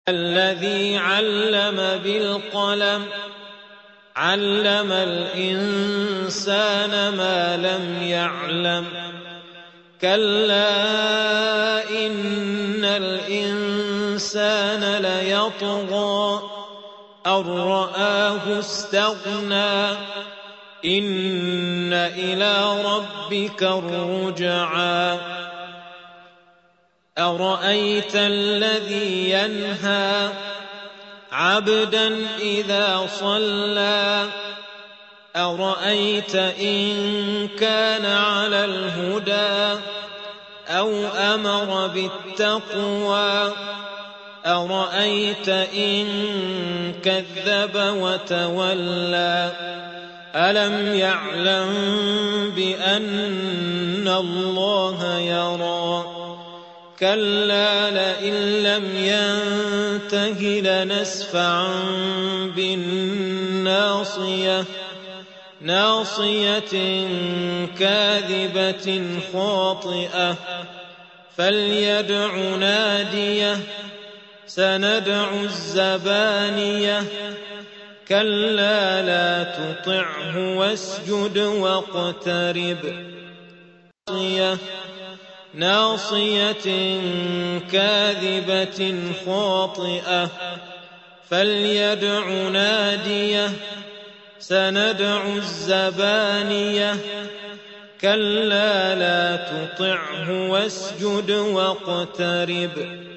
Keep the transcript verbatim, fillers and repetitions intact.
الذي علم بالقلم علم الإنسان ما لم يعلم كلا إن الإنسان ليطغى أن رآه استغنى إن إلى ربك الرجعى أرأيت الذي ينهى عبدا إذا صلى أرأيت إن كان على الهدى أو أمر بالتقوى أرأيت إن كذب وتولى ألم يعلم بأن الله يرى كلا لئن لم ينته لنسفعا بالناصية ناصية كاذبة خاطئة فليدع ناديه سندع الزبانية كلا لا تطعه واسجد واقترب ناصية كاذبة خاطئة فليدع ناديه سندع الزبانية كلا لا تطعه واسجد واقترب